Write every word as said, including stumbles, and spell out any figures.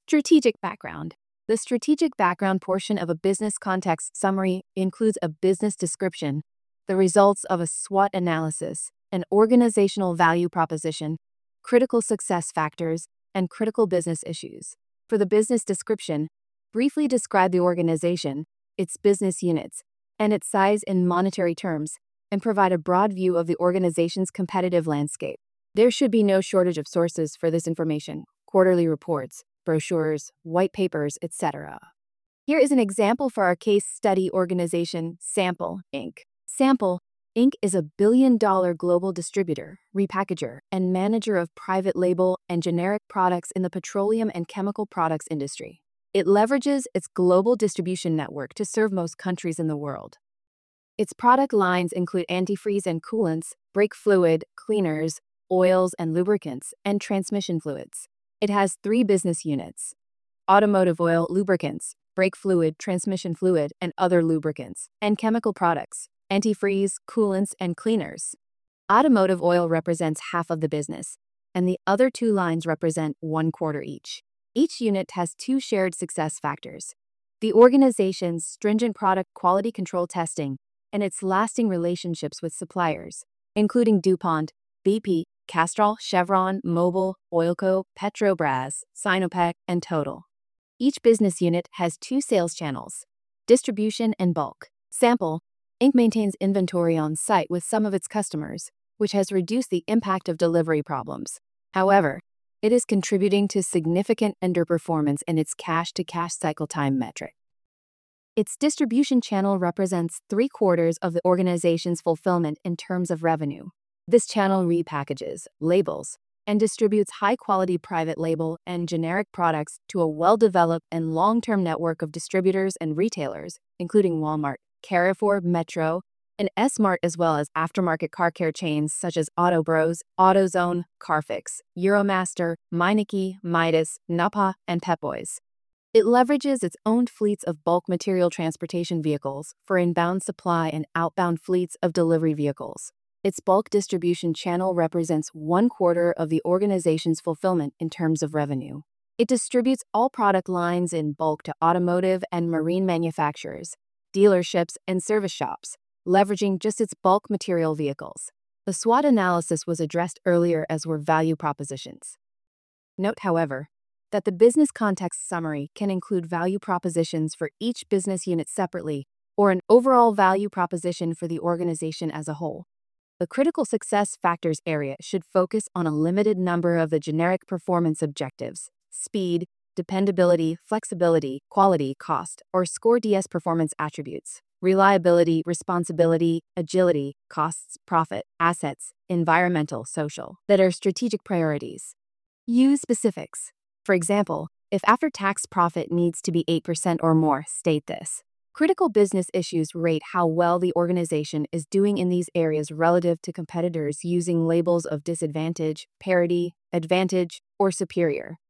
Strategic background. The strategic background portion of a business context summary includes a business description, the results of a SWOT analysis, an organizational value proposition, critical success factors, and critical business issues. For the business description, briefly describe the organization, its business units, and its size in monetary terms, and provide a broad view of the organization's competitive landscape. There should be no shortage of sources for this information: quarterly reports, brochures, white papers, et cetera. Here is an example for our case study organization, Sample, Incorporated. Sample, Incorporated is a billion-dollar global distributor, repackager, and manager of private label and generic products in the petroleum and chemical products industry. It leverages its global distribution network to serve most countries in the world. Its product lines include antifreeze and coolants, brake fluid, cleaners, oils and lubricants, and transmission fluids. It has three business units: automotive oil, lubricants, brake fluid, transmission fluid, and other lubricants, and chemical products, antifreeze, coolants, and cleaners. Automotive oil represents half of the business, and the other two lines represent one quarter each. Each unit has two shared success factors: the organization's stringent product quality control testing and its lasting relationships with suppliers, including DuPont, B P, Castrol, Chevron, Mobil, Oilco, Petrobras, Sinopec, and Total. Each business unit has two sales channels: distribution and bulk. Sample, Incorporated maintains inventory on site with some of its customers, which has reduced the impact of delivery problems. However, it is contributing to significant underperformance in its cash-to-cash cycle time metric. Its distribution channel represents three quarters of the organization's fulfillment in terms of revenue. This channel repackages, labels, and distributes high-quality private label and generic products to a well-developed and long-term network of distributors and retailers, including Walmart, Carrefour, Metro, and S-Mart, as well as aftermarket car care chains such as Auto Bros, AutoZone, Carfix, Euromaster, Meineke, Midas, Napa, and Pep Boys. It leverages its own fleets of bulk material transportation vehicles for inbound supply and outbound fleets of delivery vehicles. Its bulk distribution channel represents one quarter of the organization's fulfillment in terms of revenue. It distributes all product lines in bulk to automotive and marine manufacturers, dealerships, and service shops, leveraging just its bulk material vehicles. The SWOT analysis was addressed earlier, as were value propositions. Note, however, that the business context summary can include value propositions for each business unit separately, or an overall value proposition for the organization as a whole. The critical success factors area should focus on a limited number of the generic performance objectives: speed, dependability, flexibility, quality, cost, or SCORE D S performance attributes: reliability, responsibility, agility, costs, profit, assets, environmental, social, that are strategic priorities. Use specifics. For example, if after-tax profit needs to be eight percent or more, state this. Critical business issues rate how well the organization is doing in these areas relative to competitors using labels of disadvantage, parity, advantage, or superior.